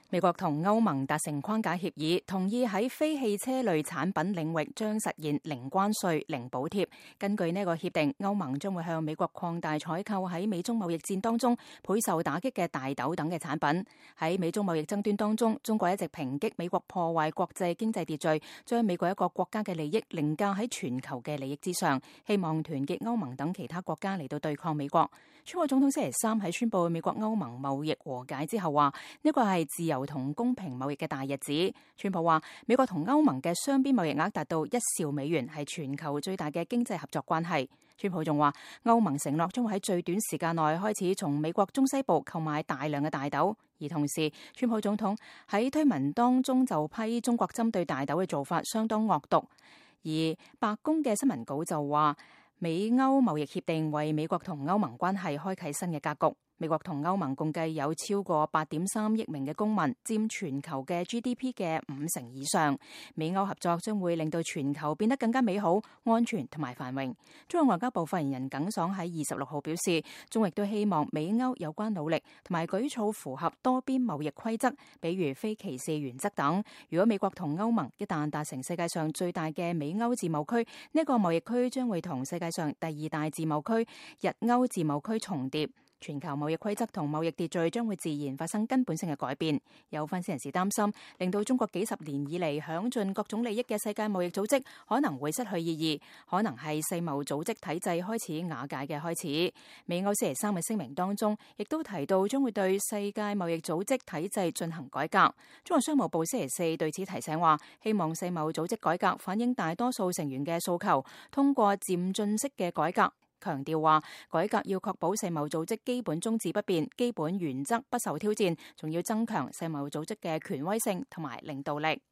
美國同歐盟達成框架協議，同意喺非汽車類產品領域將實現零關稅、零補貼。根據呢個協定，歐盟將會向美國擴大採購喺美中貿易戰當中倍受打擊嘅大豆等嘅產品。喺美中貿易爭端當中，中國一直抨擊美國破壞國際經濟秩序，將美國一個國家嘅利益凌駕喺全球嘅利益之上，希望團結歐盟等其他國家嚟到對抗美國。川普總統星期三喺宣布美國歐盟貿易和解之後話，呢個係自由同公平貿易嘅大日子。川普話，美國同歐盟嘅雙邊貿易額達到1兆美元，係全球最大嘅經濟合作關係。川普仲話，歐盟承諾將會喺最短時間內開始從美國中西部購買大量嘅大豆。而同時，川普總統喺推文當中就批中國針對大豆嘅做法相當惡毒。而白宮嘅新聞稿就話，美歐貿易協定為美國同歐盟關係開啟新嘅格局。美國同歐盟共計有超過8.3億名嘅公民，佔全球嘅 GDP 嘅50%以上。美歐合作將會令到全球變得更加美好、安全同埋繁榮。中國外交部發言人耿爽喺26號表示，中亦都希望美歐有關努力同埋舉措符合多邊貿易規則，比如非歧視原則等。如果美國同歐盟一旦達成世界上最大嘅美歐自貿區，呢個貿易區將會同世界上第2大自貿區日歐自貿區重疊。全球貿易規則同貿易秩序將會自然發生根本性嘅改變。有分析人士擔心，令到中國幾十年以嚟享盡各種利益嘅世界貿易組織可能會失去意義，可能係世貿組織體制開始瓦解嘅開始。美歐星期三嘅聲明當中，亦都提到將會對世界貿易組織體制進行改革。中國商務部星期四對此提醒話，希望世貿組織改革反映大多數成員嘅訴求，通過漸進式嘅改革。強調話，改革要確保世貿組織基本宗旨不變，基本原則不受挑戰，仲要增強世貿組織嘅權威性同埋領導力。